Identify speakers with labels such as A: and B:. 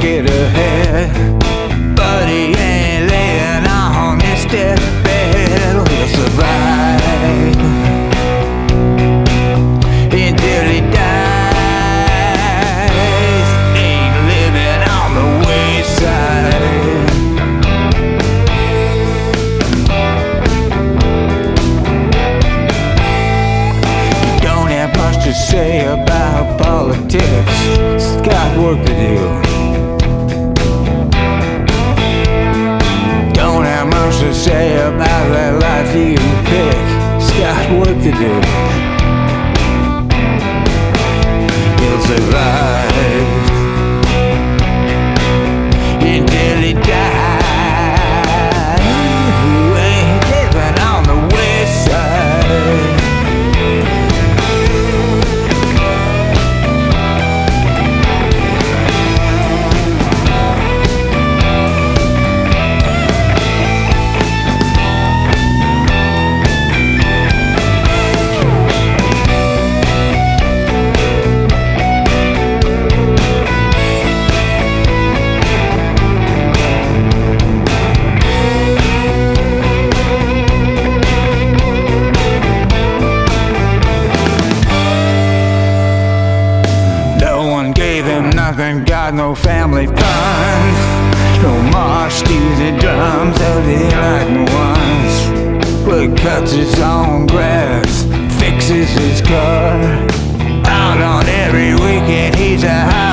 A: get ahead, but he ain't laying on his deathbed. He'll survive until he dies. Ain't living on the wayside. Don't have much to say about politics. It's got work to do. Don't have much to say about that life you pick. It's got work to do. He'll survive until he dies. Ain't living on the wayside. Nothing, got no family fun, no march to the drums of the enlightened ones. But cuts his own grass, fixes his car. Out on every weekend he's a high